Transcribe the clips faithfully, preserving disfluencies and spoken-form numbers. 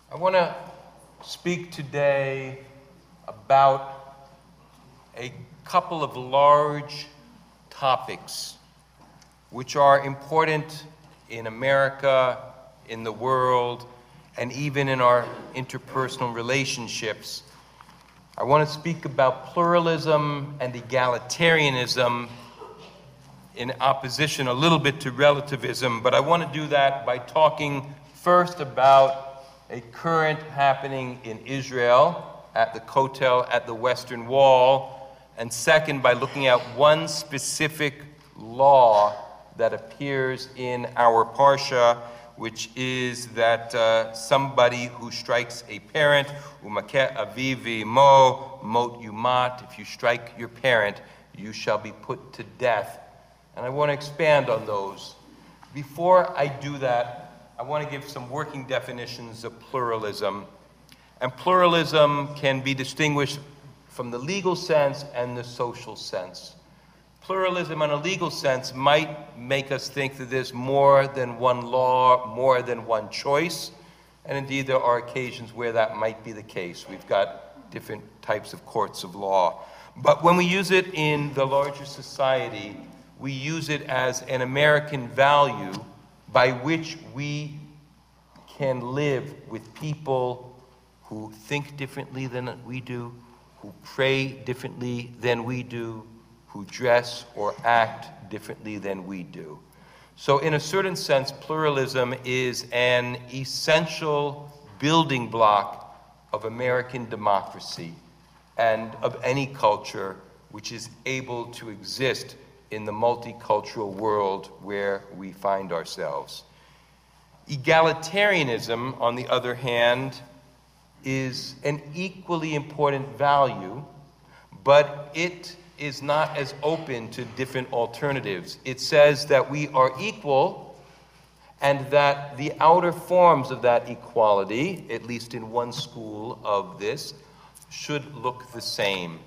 I want to speak today about a couple of large topics which are important in America, in the world, and even in our interpersonal relationships. I want to speak about pluralism and egalitarianism in opposition a little bit to relativism, but I want to do that by talking first about a current happening in Israel at the Kotel at the Western Wall, and second by looking at one specific law that appears in our Parsha, which is that uh, somebody who strikes a parent, umaket aviv mo mot yumat, if you strike your parent, you shall be put to death. And I want to expand on those. Before I do that, I want to give some working definitions of pluralism. And pluralism can be distinguished from the legal sense and the social sense. Pluralism in a legal sense might make us think that there's more than one law, more than one choice. And indeed, there are occasions where that might be the case. We've got different types of courts of law. But when we use it in the larger society, we use it as an American value by which we can live with people who think differently than we do, who pray differently than we do, who dress or act differently than we do. So in a certain sense, pluralism is an essential building block of American democracy and of any culture which is able to exist in the multicultural world where we find ourselves. Egalitarianism, on the other hand, is an equally important value, but it is not as open to different alternatives. It says that we are equal and that the outer forms of that equality, at least in one school of this, should look the same.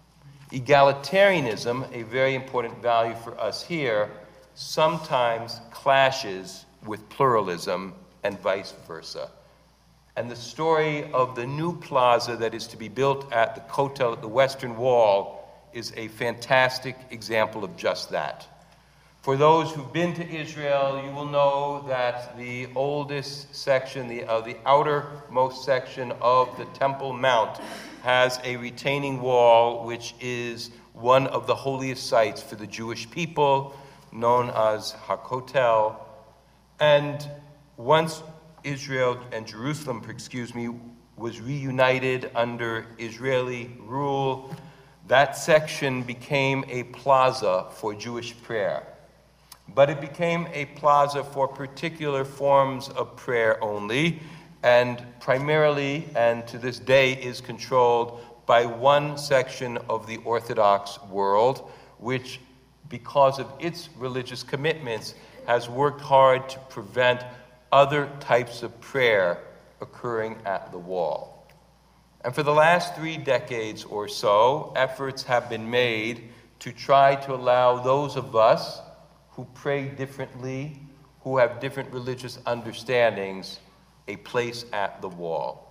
Egalitarianism, a very important value for us here, sometimes clashes with pluralism and vice versa. And the story of the new plaza that is to be built at the Kotel at the Western Wall is a fantastic example of just that. For those who've been to Israel, you will know that the oldest section, the, uh, the outermost section of the Temple Mount has a retaining wall which is one of the holiest sites for the Jewish people, known as HaKotel. And once Israel and Jerusalem, excuse me, was reunited under Israeli rule, that section became a plaza for Jewish prayer. But it became a plaza for particular forms of prayer only, and primarily, and to this day, is controlled by one section of the Orthodox world, which, because of its religious commitments, has worked hard to prevent other types of prayer occurring at the wall. And for the last three decades or so, efforts have been made to try to allow those of us who pray differently, who have different religious understandings, a place at the wall.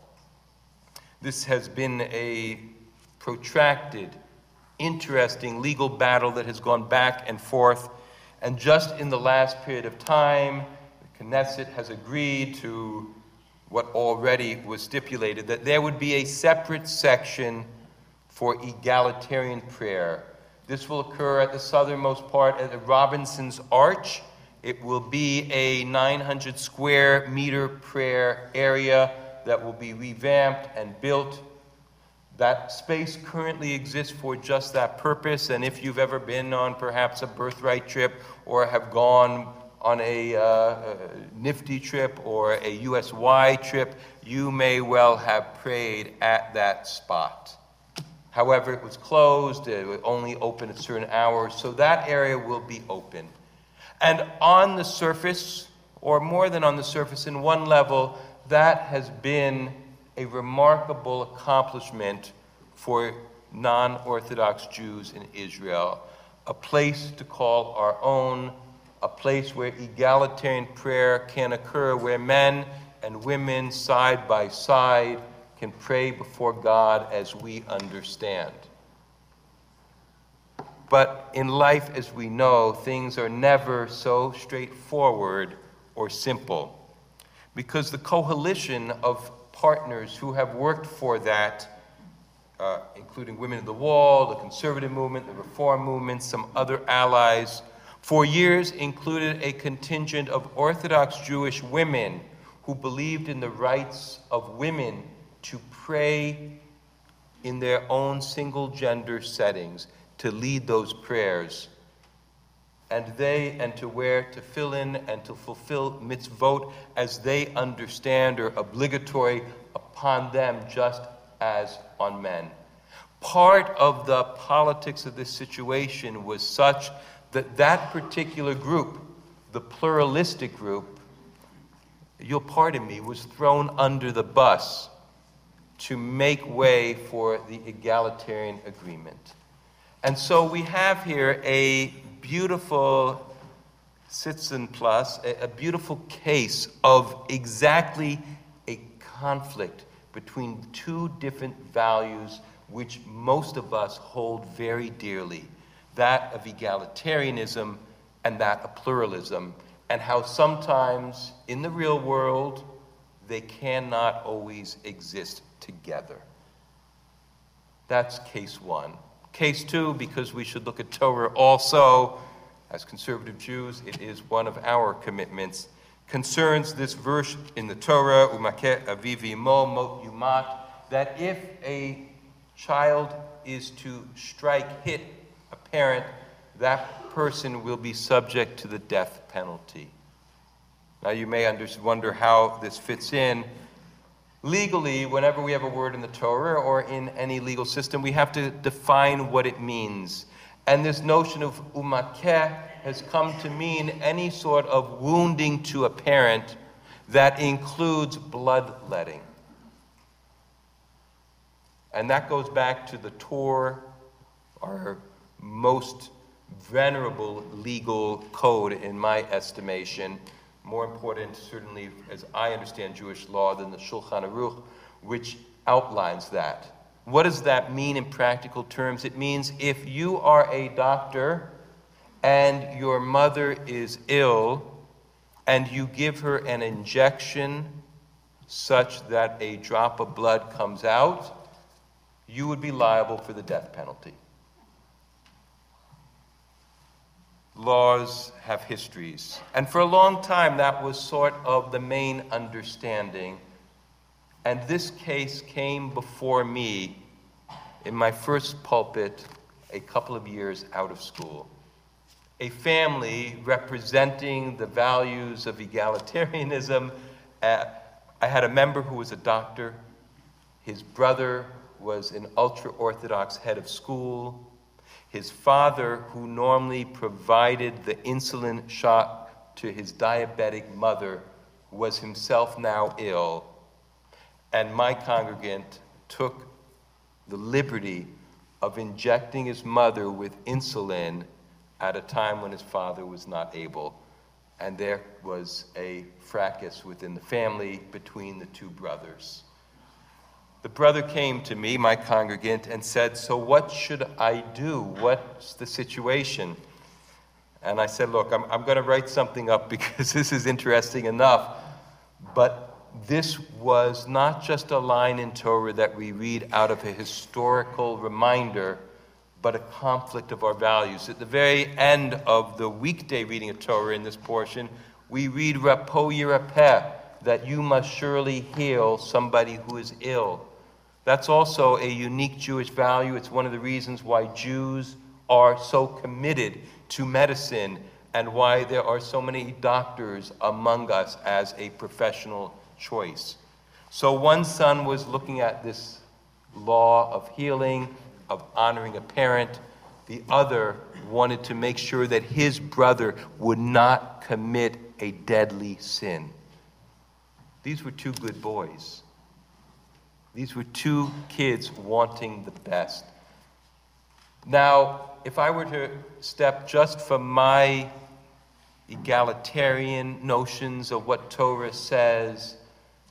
This has been a protracted, interesting legal battle that has gone back and forth, and just in the last period of time, the Knesset has agreed to what already was stipulated, that there would be a separate section for egalitarian prayer. This will occur at the southernmost part at the Robinson's Arch. It will be a nine hundred square meter prayer area that will be revamped and built. That space currently exists for just that purpose, and if you've ever been on perhaps a birthright trip or have gone on a, uh, a Nifty trip or a U S Y trip, you may well have prayed at that spot. However, it was closed, it would only open at certain hours, so that area will be open. And on the surface, or more than on the surface, in one level, that has been a remarkable accomplishment for non-Orthodox Jews in Israel. A place to call our own, a place where egalitarian prayer can occur, where men and women side by side can pray before God as we understand. But in life, as we know, things are never so straightforward or simple, because the coalition of partners who have worked for that, uh, including Women of the Wall, the conservative movement, the reform movement, some other allies, for years included a contingent of Orthodox Jewish women who believed in the rights of women to pray in their own single-gender settings, to lead those prayers, and they, and to wear tefillin and to fulfill mitzvot as they understand are obligatory upon them just as on men. Part of the politics of this situation was such that that particular group, the pluralistic group, you'll pardon me, was thrown under the bus to make way for the egalitarian agreement. And so we have here a beautiful Sitzen Plus, a, a beautiful case of exactly a conflict between two different values which most of us hold very dearly, that of egalitarianism and that of pluralism, and how sometimes in the real world they cannot always exist together. That's case one. Case two, because we should look at Torah also, as conservative Jews, it is one of our commitments, concerns this verse in the Torah, Umakeh aviv imo mot yumat, that if a child is to strike, hit a parent, that person will be subject to the death penalty. Now you may under- wonder how this fits in. Legally, whenever we have a word in the Torah or in any legal system, we have to define what it means. And this notion of umakeh has come to mean any sort of wounding to a parent that includes bloodletting. And that goes back to the Torah, our most venerable legal code in my estimation, more important certainly as I understand Jewish law than the Shulchan Aruch, which outlines that. What does that mean in practical terms? It means if you are a doctor and your mother is ill and you give her an injection such that a drop of blood comes out, you would be liable for the death penalty. Laws have histories. And for a long time, that was sort of the main understanding. And this case came before me in my first pulpit a couple of years out of school. A family representing the values of egalitarianism. Uh, I had a member who was a doctor. His brother was an ultra-Orthodox head of school. His father, who normally provided the insulin shot to his diabetic mother, was himself now ill. And my congregant took the liberty of injecting his mother with insulin at a time when his father was not able. And there was a fracas within the family between the two brothers. The brother came to me, my congregant, and said, "So what should I do? What's the situation?" And I said, "Look, I'm, I'm going to write something up because this is interesting enough." But this was not just a line in Torah that we read out of a historical reminder, but a conflict of our values. At the very end of the weekday reading of Torah in this portion, we read Rapo Yirapeh, that you must surely heal somebody who is ill. That's also a unique Jewish value. It's one of the reasons why Jews are so committed to medicine and why there are so many doctors among us as a professional choice. So one son was looking at this law of healing, of honoring a parent. The other wanted to make sure that his brother would not commit a deadly sin. These were two good boys. These were two kids wanting the best. Now, if I were to step just from my egalitarian notions of what Torah says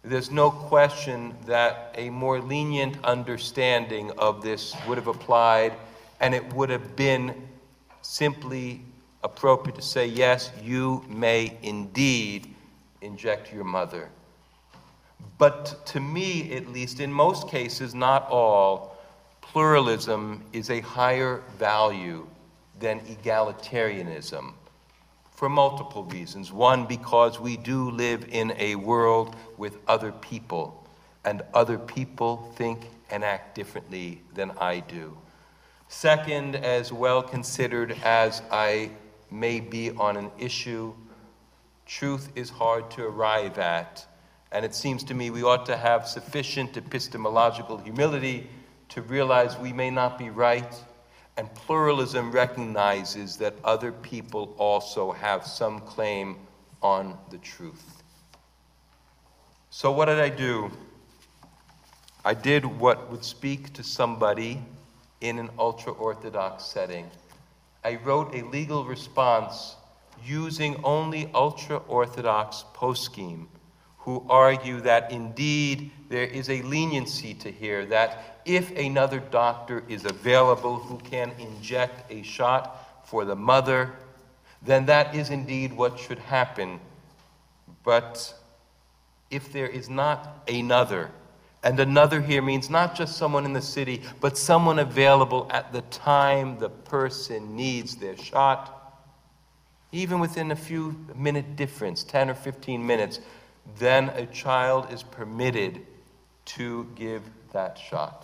there's no question that a more lenient understanding of this would have applied, and it would have been simply appropriate to say, yes, you may indeed inject your mother. But to me, at least, in most cases, not all, pluralism is a higher value than egalitarianism for multiple reasons. One, because we do live in a world with other people, and other people think and act differently than I do. Second, as well considered as I may be on an issue, truth is hard to arrive at, and it seems to me we ought to have sufficient epistemological humility to realize we may not be right, and pluralism recognizes that other people also have some claim on the truth. So what did I do? I did what would speak to somebody in an ultra-Orthodox setting. I wrote a legal response using only ultra-Orthodox poskim who argue that indeed there is a leniency to here, that if another doctor is available who can inject a shot for the mother, then that is indeed what should happen. But if there is not another, and another here means not just someone in the city, but someone available at the time the person needs their shot, even within a few minute difference, ten or fifteen minutes, then a child is permitted to give that shot.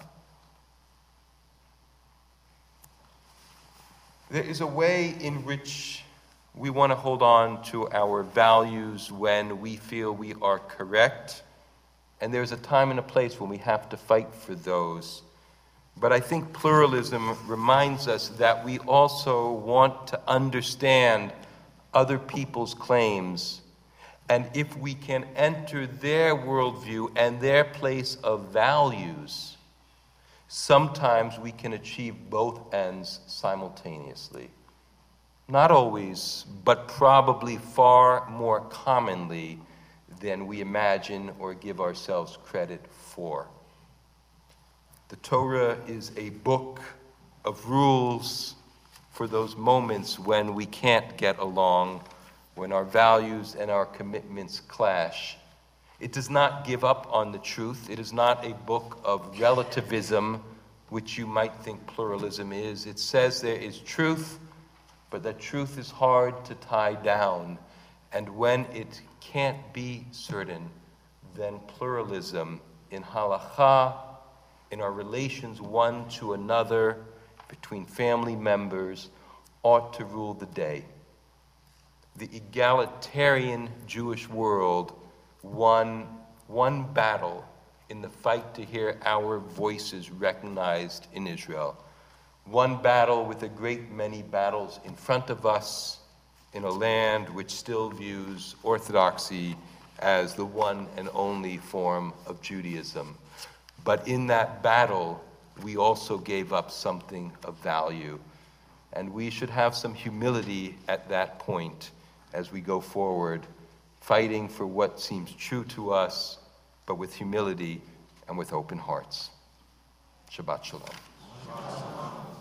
There is a way in which we want to hold on to our values when we feel we are correct, and there's a time and a place when we have to fight for those. But I think pluralism reminds us that we also want to understand other people's claims, and if we can enter their worldview and their place of values, sometimes we can achieve both ends simultaneously. Not always, but probably far more commonly than we imagine or give ourselves credit for. The Torah is a book of rules for those moments when we can't get along, when our values and our commitments clash. It does not give up on the truth. It is not a book of relativism, which you might think pluralism is. It says there is truth, but that truth is hard to tie down. And when it can't be certain, then pluralism in halakha, in our relations one to another, between family members, ought to rule the day. The egalitarian Jewish world won one battle in the fight to hear our voices recognized in Israel. One battle with a great many battles in front of us in a land which still views Orthodoxy as the one and only form of Judaism. But in that battle, we also gave up something of value. And we should have some humility at that point as we go forward, fighting for what seems true to us, but with humility and with open hearts. Shabbat Shalom.